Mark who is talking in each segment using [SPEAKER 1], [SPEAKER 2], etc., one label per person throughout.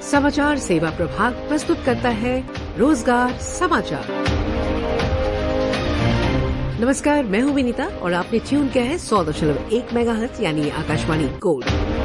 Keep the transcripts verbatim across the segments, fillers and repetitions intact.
[SPEAKER 1] समाचार सेवा प्रभाग प्रस्तुत करता है रोजगार समाचार। नमस्कार, मैं हूं विनीता और आपने ट्यून किया है सौ दशमलव एक मेगाहर्ट्ज यानी आकाशवाणी गोल्ड।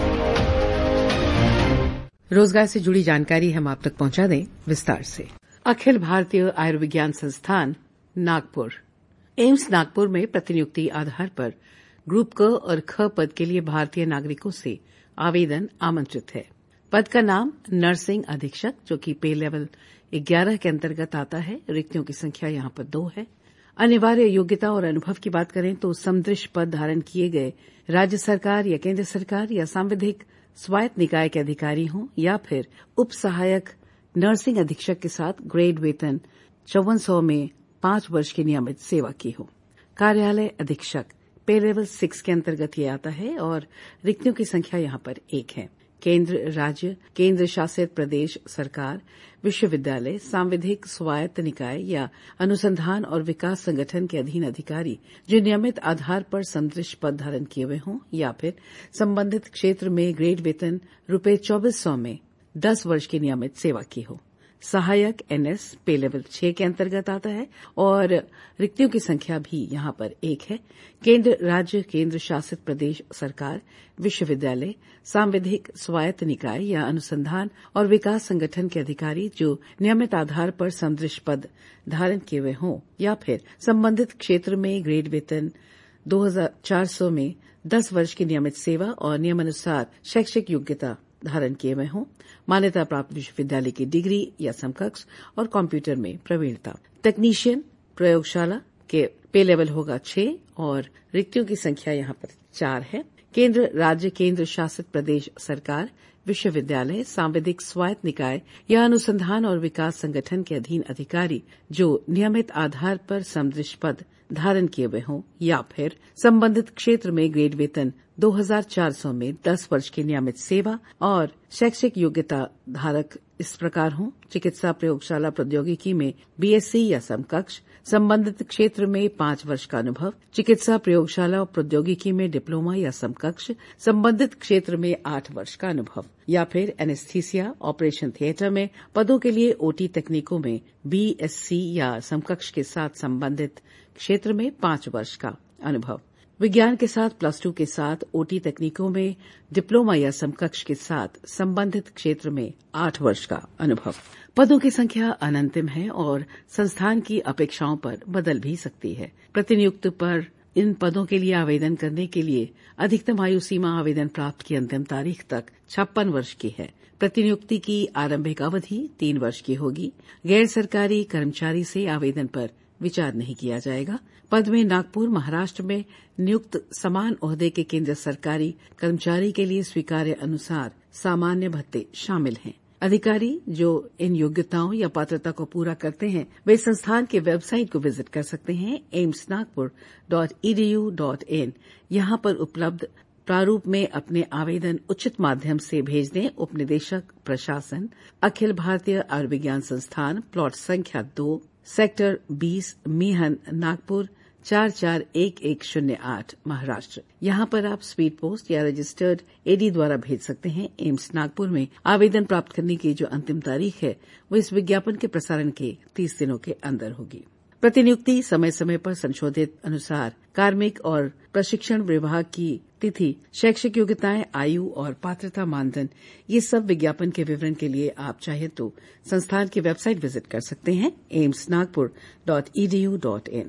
[SPEAKER 1] रोजगार से जुड़ी जानकारी हम आप तक पहुंचा दें विस्तार से। अखिल भारतीय आयुर्विज्ञान संस्थान नागपुर एम्स नागपुर में प्रतिनियुक्ति आधार पर ग्रुप क और ख पद के लिए भारतीय नागरिकों से आवेदन आमंत्रित है। पद का नाम नर्सिंग अधीक्षक, जो कि पे लेवल ग्यारह के अंतर्गत आता है। रिक्तियों की संख्या यहां पर दो है। अनिवार्य योग्यता और अनुभव की बात करें तो समदृश पद धारण किए गए राज्य सरकार या केंद्र सरकार या सांविधिक स्वायत्त निकाय के अधिकारी हों या फिर उप सहायक नर्सिंग अधीक्षक के साथ ग्रेड वेतन चौवन सौ में पांच वर्ष की नियमित सेवा की हो। कार्यालय अधीक्षक पे लेवल सिक्स के अंतर्गत ये आता है और रिक्तियों की संख्या यहां पर एक है। केंद्र, राज्य, केंद्र शासित प्रदेश सरकार, विश्वविद्यालय, सांविधिक स्वायत्त निकाय या अनुसंधान और विकास संगठन के अधीन अधिकारी जो नियमित आधार पर संदृश पद धारण किए हुए हों या फिर संबंधित क्षेत्र में ग्रेड वेतन रूपये चौबीस सौ में दस वर्ष की नियमित सेवा की हो। सहायक एनएस पे लेवल छह के अंतर्गत आता है और रिक्तियों की संख्या भी यहां पर एक है। केंद्र, राज्य, केंद्र शासित प्रदेश सरकार, विश्वविद्यालय, सांविधिक स्वायत्त निकाय या अनुसंधान और विकास संगठन के अधिकारी जो नियमित आधार पर संदृश पद धारण किए हुए हों या फिर संबंधित क्षेत्र में ग्रेड वेतन दो हजार चार सौ में दस वर्ष की नियमित सेवा और नियमानुसार शैक्षिक योग्यता धारण किए हुए हों, मान्यता प्राप्त विश्वविद्यालय की डिग्री या समकक्ष और कंप्यूटर में प्रवीणता। तकनीशियन प्रयोगशाला के पे लेवल होगा छह और रिक्तियों की संख्या यहां पर चार है। केंद्र, राज्य, केंद्र शासित प्रदेश सरकार, विश्वविद्यालय, सांविधिक स्वायत्त निकाय या अनुसंधान और विकास संगठन के अधीन अधिकारी जो नियमित आधार पर समदृश पद धारण किए हुए हों या फिर संबंधित क्षेत्र में ग्रेड वेतन दो हजार चार सौ में दस वर्ष की नियमित सेवा और शैक्षिक योग्यता धारक इस प्रकार हों: चिकित्सा प्रयोगशाला प्रौद्योगिकी में बीएससी या समकक्ष, संबंधित क्षेत्र में पांच वर्ष का अनुभव, चिकित्सा प्रयोगशाला प्रौद्योगिकी में डिप्लोमा या समकक्ष, संबंधित क्षेत्र में आठ वर्ष का अनुभव, या फिर एनेस्थीसिया ऑपरेशन थिएटर में पदों के लिए ओटी तकनीकों में बीएससी या समकक्ष के साथ संबंधित क्षेत्र में पांच वर्ष का अनुभव, विज्ञान के साथ प्लस टू के साथ ओटी तकनीकों में डिप्लोमा या समकक्ष के साथ संबंधित क्षेत्र में आठ वर्ष का अनुभव। पदों की संख्या अनंतिम है और संस्थान की अपेक्षाओं पर बदल भी सकती है। प्रतिनियुक्त पर इन पदों के लिए आवेदन करने के लिए अधिकतम आयु सीमा आवेदन प्राप्त की अंतिम तारीख तक छप्पन वर्ष की है। प्रतिनियुक्ति की आरंभिक अवधि तीन वर्ष की होगी। गैर सरकारी कर्मचारी से आवेदन पर विचार नहीं किया जाएगा। पद में नागपुर, महाराष्ट्र में नियुक्त समान ओहदे के केंद्र सरकारी कर्मचारी के लिए स्वीकार्य अनुसार सामान्य भत्ते शामिल हैं। अधिकारी जो इन योग्यताओं या पात्रता को पूरा करते हैं वे संस्थान के वेबसाइट को विजिट कर सकते हैं AIIMS Nagpur dot E D U dot in. यहां पर उपलब्ध प्रारूप में अपने आवेदन उचित माध्यम से भेज दें। उपनिदेशक प्रशासन, अखिल भारतीय आयुर्विज्ञान संस्थान, प्लॉट संख्या दो, सेक्टर बीस, मीहन, नागपुर चार चार एक एक शून्य आठ, महाराष्ट्र। यहां पर आप स्पीड पोस्ट या रजिस्टर्ड एडी द्वारा भेज सकते हैं। एम्स नागपुर में आवेदन प्राप्त करने की जो अंतिम तारीख है वो इस विज्ञापन के प्रसारण के तीस दिनों के अंदर होगी। प्रतिनियुक्ति समय समय पर संशोधित अनुसार कार्मिक और प्रशिक्षण विभाग की तिथि, शैक्षिक योग्यताएं, आयु और पात्रता मानदंड, ये सब विज्ञापन के विवरण के लिए आप चाहे तो संस्थान की वेबसाइट विजिट कर सकते हैं AIIMS Nagpur dot E D U dot in.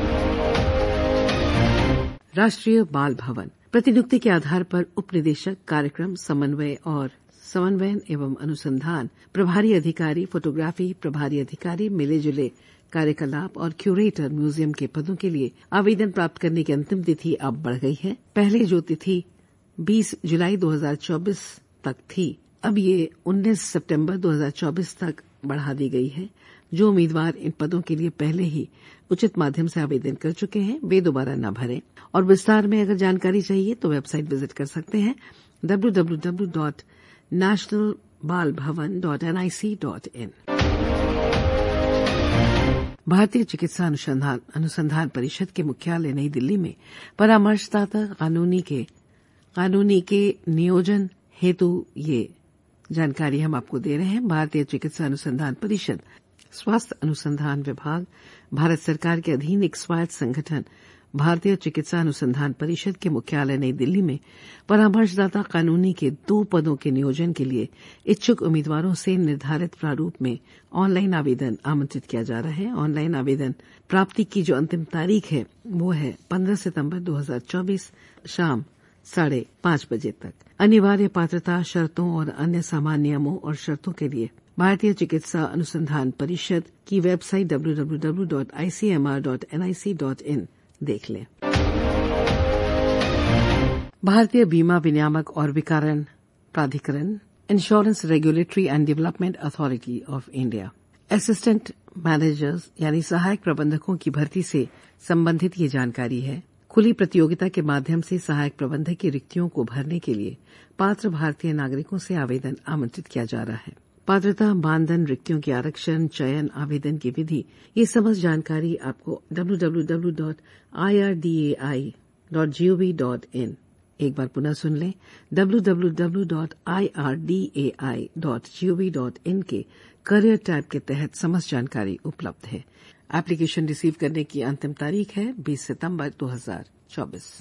[SPEAKER 1] राष्ट्रीय बाल भवन प्रतिनियुक्ति के आधार पर उप निदेशक, कार्यक्रम समन्वय और समन्वयन एवं अनुसंधान प्रभारी अधिकारी, फोटोग्राफी प्रभारी अधिकारी, मिले जुले कार्यकलाप और क्यूरेटर म्यूजियम के पदों के लिए आवेदन प्राप्त करने की अंतिम तिथि अब बढ़ गई है। पहले जो तिथि बीस जुलाई दो हजार चौबीस तक थी, अब ये उन्नीस सितंबर दो हजार चौबीस तक बढ़ा दी गई है। जो उम्मीदवार इन पदों के लिए पहले ही उचित माध्यम से आवेदन कर चुके हैं वे दोबारा न भरें। और विस्तार में अगर जानकारी चाहिए तो वेबसाइट विजिट कर सकते हैं W W W dot national Bal Bhavan dot N I C dot in. भारतीय चिकित्सा अनुसंधान अनुसंधान परिषद के मुख्यालय नई दिल्ली में परामर्शदाता कानूनी के कानूनी के नियोजन हेतु ये जानकारी हम आपको दे रहे हैं। भारतीय चिकित्सा अनुसंधान परिषद स्वास्थ्य अनुसंधान विभाग भारत सरकार के अधीन एक स्वायत्त संगठन भारतीय चिकित्सा अनुसंधान परिषद के मुख्यालय नई दिल्ली में परामर्शदाता कानूनी के दो पदों के नियोजन के लिए इच्छुक उम्मीदवारों से निर्धारित प्रारूप में ऑनलाइन आवेदन आमंत्रित किया जा रहा है। ऑनलाइन आवेदन प्राप्ति की जो अंतिम तारीख है वो है पंद्रह सितंबर दो हजार चौबीस शाम साढ़े पांच बजे तक। अनिवार्य पात्रता शर्तों और अन्य सामान्य नियमों और शर्तों के लिए भारतीय चिकित्सा अनुसंधान परिषद की website W W W dot I C M R dot N I C dot in देख लें। भारतीय बीमा विनियामक और विकारण प्राधिकरण insurance regulatory and development authority of India assistant managers यानी सहायक प्रबंधकों की भर्ती से संबंधित ये जानकारी है। खुली प्रतियोगिता के माध्यम से सहायक प्रबंधक की रिक्तियों को भरने के लिए पात्र भारतीय नागरिकों से आवेदन आमंत्रित किया जा रहा है। पात्रता मानदंड रिक्तियों के आरक्षण चयन आवेदन की विधि ये समस्त जानकारी आपको W W W dot I R D A I dot G O V dot in एक बार पुनः सुन लें W W W dot I R D A I dot G O V dot in के करियर टैब के तहत समस्त जानकारी उपलब्ध है। एप्लीकेशन रिसीव करने की अंतिम तारीख है बीस सितंबर दो हजार चौबीस।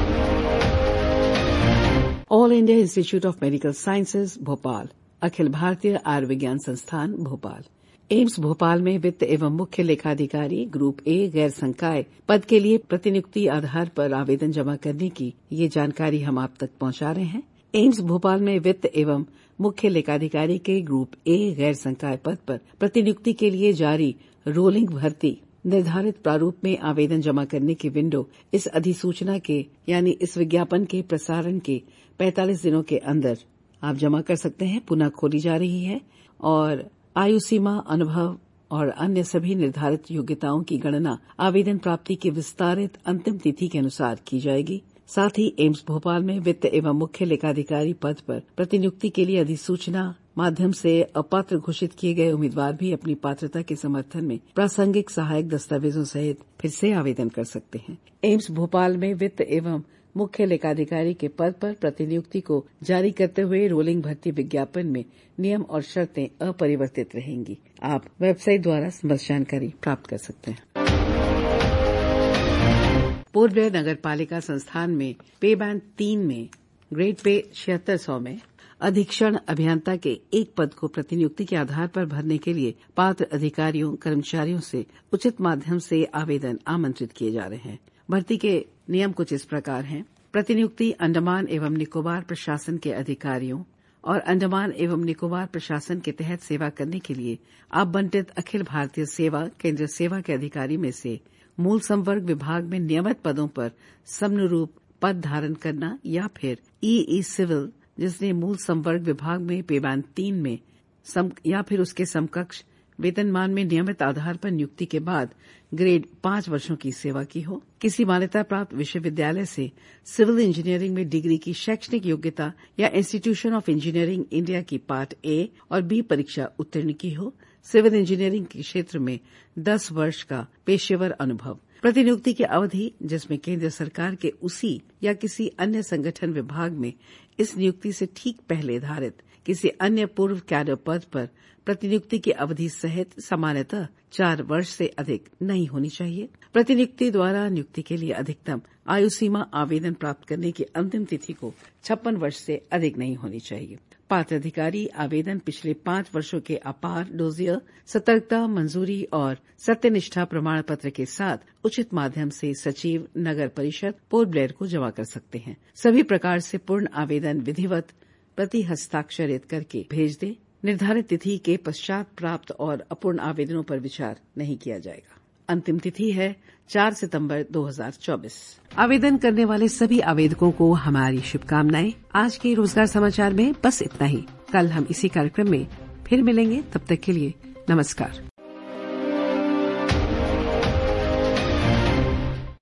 [SPEAKER 1] All India institute of medical sciences Bhopal अखिल भारतीय आयुर्विज्ञान संस्थान भोपाल एम्स भोपाल में वित्त एवं मुख्य लेखाधिकारी ग्रुप ए गैर संकाय पद के लिए प्रतिनियुक्ति आधार पर आवेदन जमा करने की ये जानकारी हम आप तक पहुंचा रहे हैं। एम्स भोपाल में वित्त एवं मुख्य लेखाधिकारी के ग्रुप ए गैर संकाय पद पर प्रतिनियुक्ति के लिए जारी रोलिंग भर्ती निर्धारित प्रारूप में आवेदन जमा करने की विंडो इस अधिसूचना के यानी इस विज्ञापन के प्रसारण के पैंतालीस दिनों के अंदर आप जमा कर सकते हैं। पुनः खोली जा रही है और आयु सीमा अनुभव और अन्य सभी निर्धारित योग्यताओं की गणना आवेदन प्राप्ति की विस्तारित अंतिम तिथि के अनुसार की जाएगी। साथ ही एम्स भोपाल में वित्त एवं मुख्य लेखाधिकारी पद पर प्रतिनियुक्ति के लिए अधिसूचना माध्यम से अपात्र घोषित किए गए उम्मीदवार भी अपनी पात्रता के समर्थन में प्रासंगिक सहायक दस्तावेजों सहित फिर से आवेदन कर सकते हैं। एम्स भोपाल में वित्त एवं मुख्य लेखाधिकारी के पद पर प्रतिनियुक्ति को जारी करते हुए रोलिंग भर्ती विज्ञापन में नियम और शर्तें अपरिवर्तित रहेंगी। आप वेबसाइट द्वारा समस्त जानकारी प्राप्त कर सकते हैं। पोर्ट ब्लेयर नगर पालिका संस्थान में पे बैंड तीन में ग्रेड पे छिहत्तर सौ में अधीक्षण अभियंता के एक पद को प्रतिनियुक्ति के आधार पर भरने के लिए पात्र अधिकारियों कर्मचारियों से उचित माध्यम से आवेदन आमंत्रित किए जा रहे हैं। भर्ती के नियम कुछ इस प्रकार हैं। प्रतिनियुक्ति अंडमान एवं निकोबार प्रशासन के अधिकारियों और अंडमान एवं निकोबार प्रशासन के तहत सेवा करने के लिए आवंटित अखिल भारतीय सेवा केंद्र सेवा के अधिकारी में से मूल संवर्ग विभाग में नियमित पदों पर समनुरूप पद धारण करना या फिर ई ई सिविल जिसने मूल संवर्ग विभाग में पे बैंड तीन में सम, या फिर उसके समकक्ष वेतनमान में नियमित आधार पर नियुक्ति के बाद ग्रेड पांच वर्षों की सेवा की हो। किसी मान्यता प्राप्त विश्वविद्यालय से सिविल इंजीनियरिंग में डिग्री की शैक्षणिक योग्यता या इंस्टीट्यूशन ऑफ इंजीनियरिंग इंडिया की पार्ट ए और बी परीक्षा उत्तीर्ण की हो। सिविल इंजीनियरिंग के क्षेत्र में दस वर्ष का पेशेवर अनुभव। प्रतिनियुक्ति की अवधि जिसमें केंद्र सरकार के उसी या किसी अन्य संगठन विभाग में इस नियुक्ति से ठीक पहले धारित किसी अन्य पूर्व कैडर पद पर प्रतिनियुक्ति की अवधि सहित सामान्यतः चार वर्ष से अधिक नहीं होनी चाहिए। प्रतिनियुक्ति द्वारा नियुक्ति के लिए अधिकतम आयु सीमा आवेदन प्राप्त करने की अंतिम तिथि को छप्पन वर्ष से अधिक नहीं होनी चाहिए। पात्र अधिकारी आवेदन पिछले पांच वर्षों के अपार डोजियर सतर्कता मंजूरी और सत्यनिष्ठा प्रमाण पत्र के साथ उचित माध्यम से सचिव नगर परिषद पोर्ट ब्लेयर को जमा कर सकते हैं। सभी प्रकार से पूर्ण आवेदन विधिवत प्रति हस्ताक्षरित करके भेज दें। निर्धारित तिथि के पश्चात प्राप्त और अपूर्ण आवेदनों पर विचार नहीं किया जाएगा। अंतिम तिथि है चार सितंबर दो हजार चौबीस। आवेदन करने वाले सभी आवेदकों को हमारी शुभकामनाएं। आज के रोजगार समाचार में बस इतना ही। कल हम इसी कार्यक्रम में फिर मिलेंगे। तब तक के लिए नमस्कार।